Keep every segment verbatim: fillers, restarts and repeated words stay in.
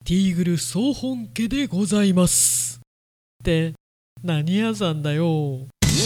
ティーグル総本家でございますって何屋さんだよ。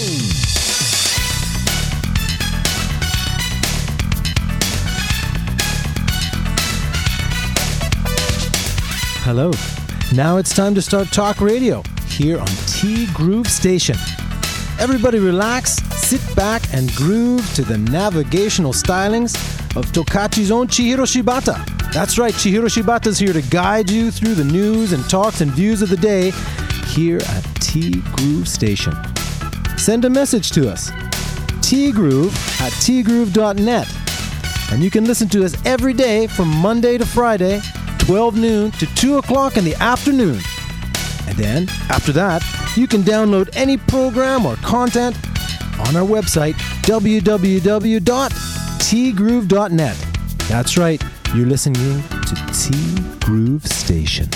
Hello. Now it's time to start talk radio here on T Groove Station. Everybody relax, sit back and groove to the navigational stylings of Tokachi's own Chihiro Shibata. That's right, Chihiro Shibata's here to guide you through the news and talks and views of the day here at T Groove Station. Send a message to us, tgroove at tgroove dot net. And you can listen to us every day from Monday to Friday, twelve noon to two o'clock in the afternoon. And then, after that, you can download any program or content on our website, w w w dot t groove dot net. That's right, you're listening to T Groove Station.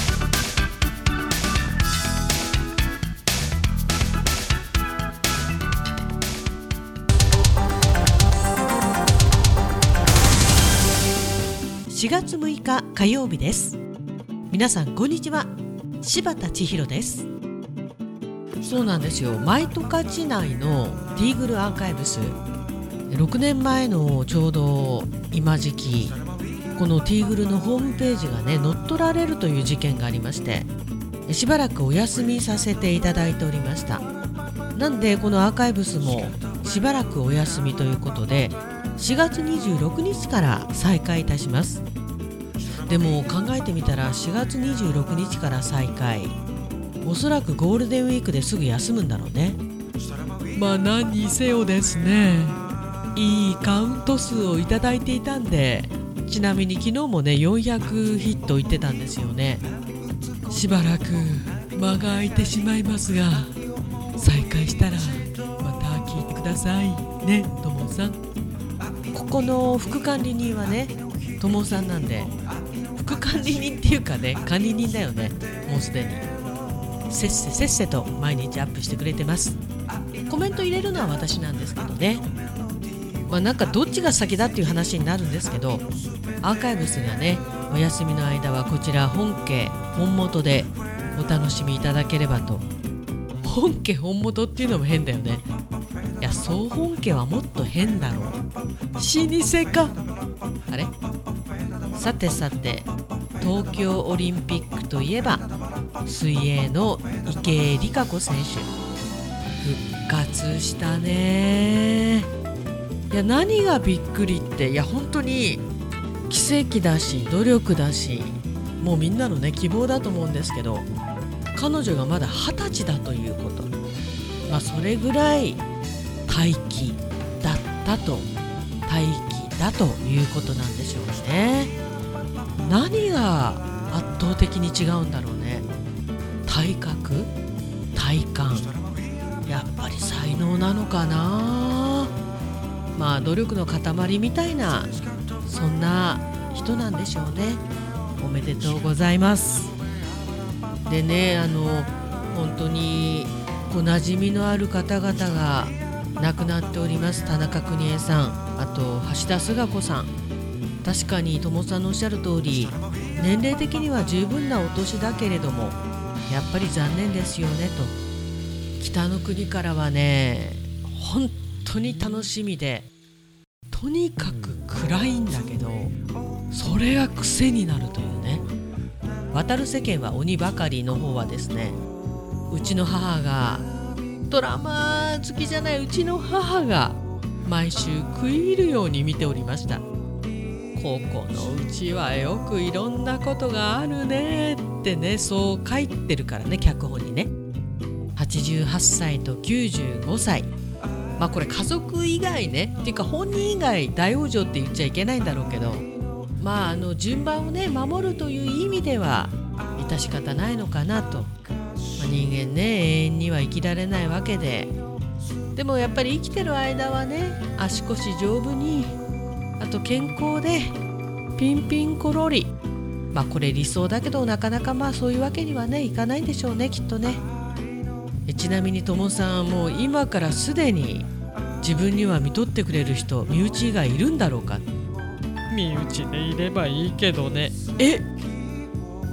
しがつむいか火曜日です。皆さんこんにちは、柴田千尋です。そうなんですよ、マイトカチ内のティーグルアーカイブス、ろくねんまえのちょうど今時期、このティーグルのホームページがね乗っ取られるという事件がありまして、しばらくお休みさせていただいておりました。なんでこのアーカイブスもしばらくお休みということで、しがつにじゅうろくにちから再開いたします。でも考えてみたらしがつにじゅうろくにちから再開、おそらくゴールデンウィークですぐ休むんだろうね。 まあ何にせよですね、いいカウント数をいただいていたんで、ちなみに昨日もねよんひゃくヒットいってたんですよね。しばらく間が空いてしまいますが、再開したらまた聞いてくださいね、ともさん。 ここの副管理人はねともさんなんで、副管理人っていうかね管理人だよね。もうすでにせっせせっせと毎日アップしてくれてます。コメント入れるのは私なんですけどね、まあなんかどっちが先だっていう話になるんですけど、アーカイブスがねお休みの間はこちら本家本元でお楽しみいただければと。本家本元っていうのも変だよね。いや、総本家はもっと変だろう。老舗かあれ。さてさて、東京オリンピックといえば水泳の池江璃花子選手復活したね。いや、何がびっくりって、いや本当に奇跡だし努力だし、もうみんなのね希望だと思うんですけど、彼女がまだはたちだということ、まあそれぐらい大器だったと大器だということなんでしょうね。何が圧倒的に違うんだろうね。体格、体感、やっぱり才能なのかな。まあ努力の塊みたいな、そんな人なんでしょうね。おめでとうございます。でね、あの本当におなじみのある方々が亡くなっております。田中邦衛さん、あと橋田壽賀子さん。確かに友さんのおっしゃる通り、年齢的には十分なお年だけれども、やっぱり残念ですよねと。北の国からはね本当に楽しみで、とにかく暗いんだけどそれが癖になるというね。渡る世間は鬼ばかりの方はですね、うちの母がドラマ好きじゃないうちの母が毎週食い入るように見ておりました。ここのうちはよくいろんなことがあるねってね、そう書いてるからね、脚本にね。はちじゅうはっさいときゅうじゅうごさい、まあこれ家族以外ねっていうか本人以外大往生って言っちゃいけないんだろうけど、まああの順番をね守るという意味では致し方ないのかなと。まあ、人間ね永遠には生きられないわけで、でもやっぱり生きてる間はね足腰丈夫に、あと健康でピンピンコロリ、まあこれ理想だけどなかなかまあそういうわけにはねいかないんでしょうね、きっとね。えちなみにともさん、もう今からすでに自分には見とってくれる人、身内がいるんだろうか。 身内でいればいいけどね。 え、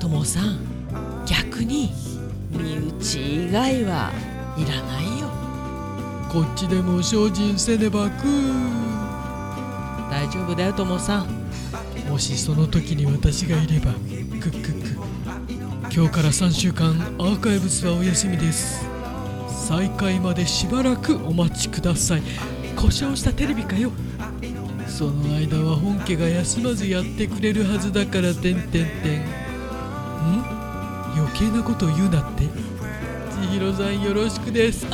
友さん、逆に身内以外はいらないよ。 こっちでも精進せねばく。 大丈夫だよ友さん。 もしその時に私がいれば。クックック。今日からさんしゅうかんアーカイブスはお休みです。再開までしばらくお待ちください。故障したテレビかよ。その間は本家が休まずやってくれるはずだから。てんてんてん。ん？余計なこと言うなって。千尋さんよろしくです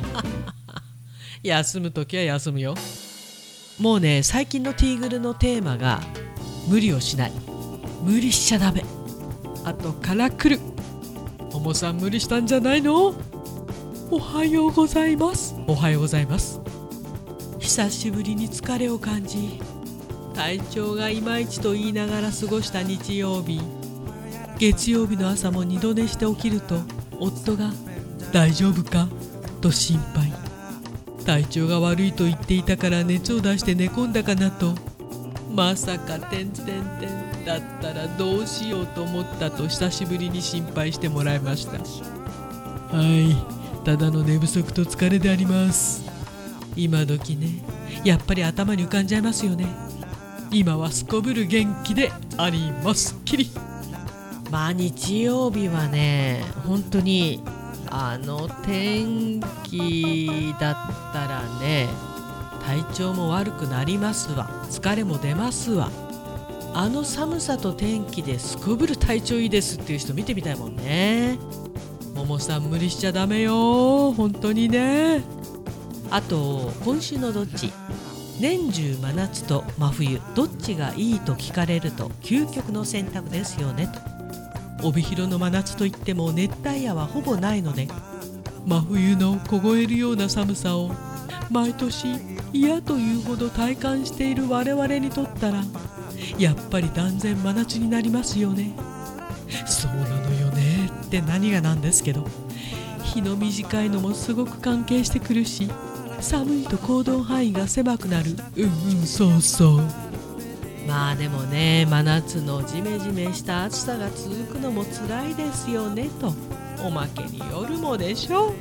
休むときは休むよ。もうね、最近のティーグルのテーマが無理をしない、無理しちゃダメ、あとから来る。 ももさん無理したんじゃないの？おはようございます。 おはようございます。久しぶりに疲れを感じ、体調がいまいちと言いながら過ごした日曜日。月曜日の朝も二度寝して起きると、夫が大丈夫かと心配。体調が悪いと言っていたから熱を出して寝込んだかなと。まさかてんてんてんだったらどうしようと思ったと久しぶりに心配してもらいました。 はい、ただの寝不足と疲れであります。 今時ね、やっぱり頭に浮かんじゃいますよね。 今はすこぶる元気でありますきり。 まあ日曜日はね、本当にあの天気だったらね、体調も悪くなりますわ。疲れも出ますわ。あの寒さと天気ですこぶる体調いいですっていう人見てみたいもんね。 ももさん無理しちゃダメよ、本当にね。 あと今週のどっち、年中真夏と真冬どっちがいいと聞かれると究極の選択ですよねと。帯広の真夏といっても熱帯夜はほぼないので、 真冬の凍えるような寒さを毎年嫌というほど体感している我々にとったら、やっぱり断然真夏になりますよね。 そうなのよねって何がなんですけど、日の短いのもすごく関係してくるし、寒いと行動範囲が狭くなる。 うんうん、そうそう。 まあでもね、真夏のジメジメした暑さが続くのも辛いですよねと。おまけに夜もでしょ。うんうん、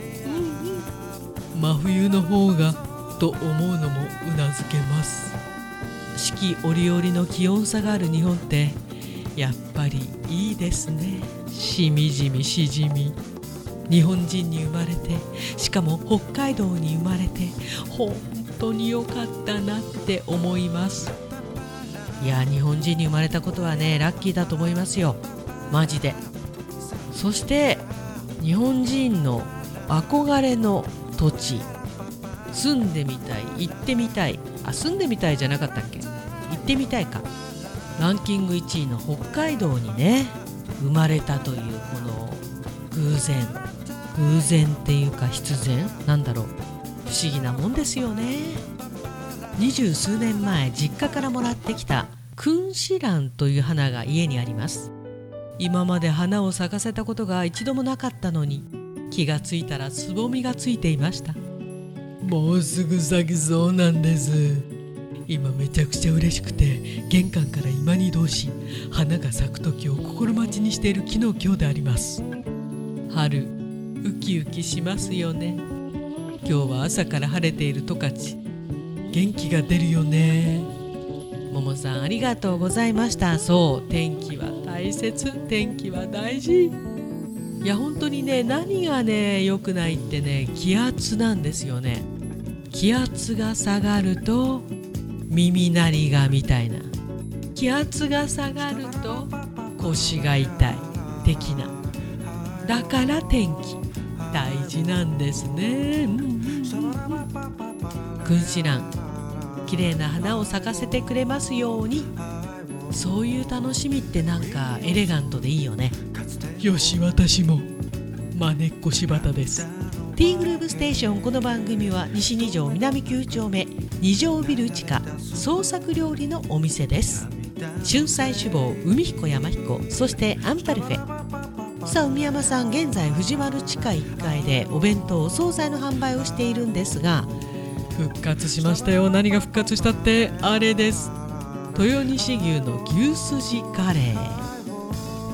真冬の方がと思うのもうなずけます。 四季折々の気温差がある日本ってやっぱりいいですね。しみじみしじみ。日本人に生まれて、しかも北海道に生まれて本当に良かったなって思います。いや、日本人に生まれたことはね、ラッキーだと思いますよ、マジで。そして日本人の憧れの土地、住んでみたい、行ってみたい、あ、住んでみたいじゃなかったっけ、行ってみたいか。ランキングいちいの北海道にね生まれたというこの偶然偶然っていうか必然なんだろう、不思議なもんですよね。二十数年前、実家からもらってきた君子蘭という花が家にあります。今まで花を咲かせたことが一度もなかったのに、気がついたらつぼみがついていました。 もうすぐ咲きそうなんです。今めちゃくちゃ嬉しくて、玄関から居間に移動し、花が咲く時を心待ちにしている昨日今日であります。 春、ウキウキしますよね。今日は朝から晴れている十勝、元気が出るよね。ももさんありがとうございました。そう、天気は大切、天気は大事。いや本当にね、何がね良くないってね、気圧なんですよね。気圧が下がると耳鳴りがみたいな、気圧が下がると腰が痛い的な。だから天気大事なんですね。うんうんうん、君子蘭、綺麗な花を咲かせてくれますように。そういう楽しみってなんかエレガントでいいよね。 よし、私もまねっこ柴田です。 T グルーブステーション。この番組は西に条南きゅう丁目に条ビル地下創作料理のお店です。春菜志望、海彦山彦、そしてアンパルフェ。さあ海山さん、現在藤丸地下いっかいでお弁当お惣菜の販売をしているんですが、 復活しましたよ。何が復活したって、あれです。 豊西牛の牛すじカレー。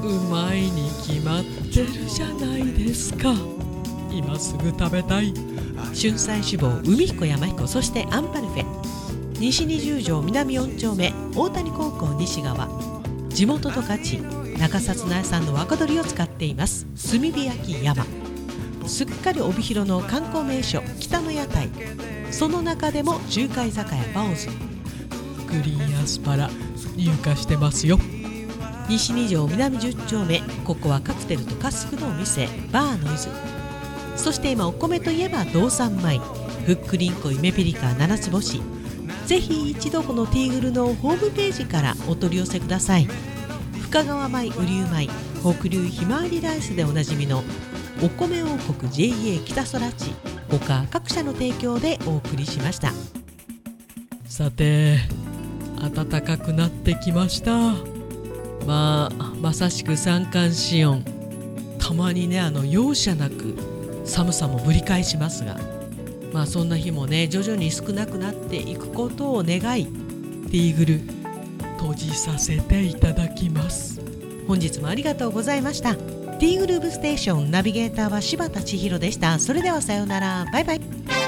うまいに決まってるじゃないですか。今すぐ食べたい。 春菜志望海彦山彦、そしてアンパルフェ。西二十条南四丁目大谷高校西側。地元十勝中札内産の若鶏を使っています。炭火焼き山。すっかり帯広の観光名所北の屋台。その中でも中華居酒屋バオズ。 グリーンアスパラ入荷してますよ。 西二条南十丁目、ここはカクテルとカスクのお店バーノイズ。そして今お米といえば道産米、ふっくりんこ夢ピリカ七つ星。ぜひ一度このティーグルのホームページからお取り寄せください。深川米、雨竜米、北流ひまわりライスでおなじみのお米王国 ジェイエー 北空地、他各社の提供でお送りしました。 さて暖かくなってきました。まあまさしく三寒四温。たまにねあの容赦なく寒さもぶり返しますが、まあそんな日もね徐々に少なくなっていくことを願い、ティーグル閉じさせていただきます。 本日もありがとうございました。ティーグルーブステーションナビゲーターは柴田千尋でした。それではさようなら、バイバイ。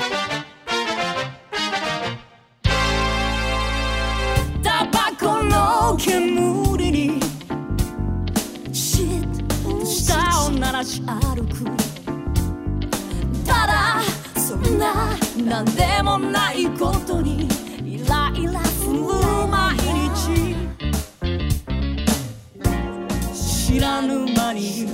タバコの煙にシッと舌を鳴らし歩く。ただそんななんでもないことにイライラする毎日。知らぬ間に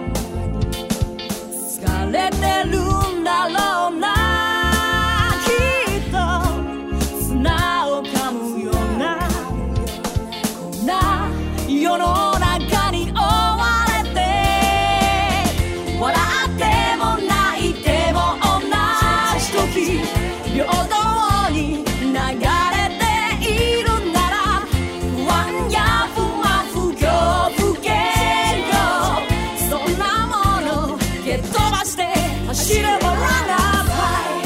疲れてるんだろうな。きっと砂を噛むようなこんな世の中に追われて、笑っても泣いても同じ時平等に流れているなら、不安や不満不況不景気、そんなもの蹴っ飛ばして走ればランナーハイ。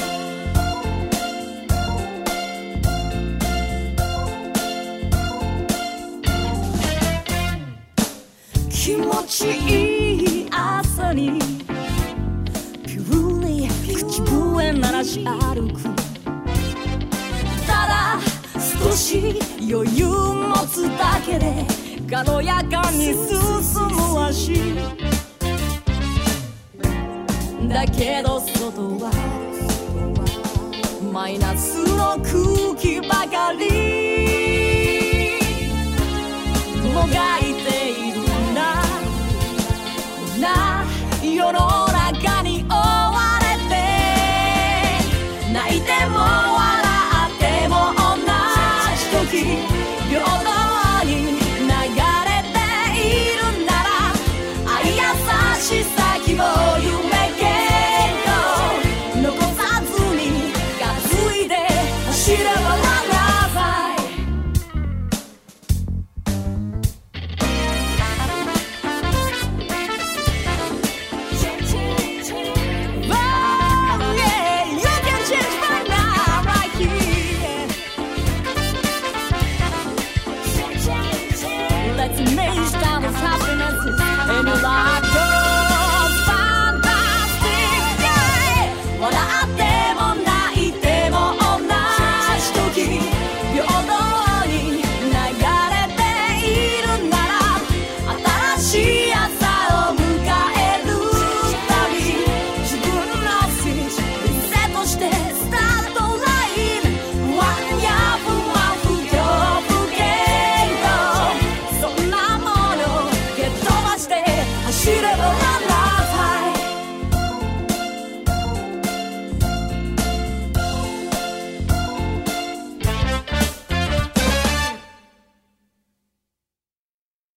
気持ちいい朝にピューに口笛鳴らし歩く。ただ少し余裕持つだけで軽やかに進む足だけど、外はマイナスの空気ばかりもがいているんだ。こんな世の中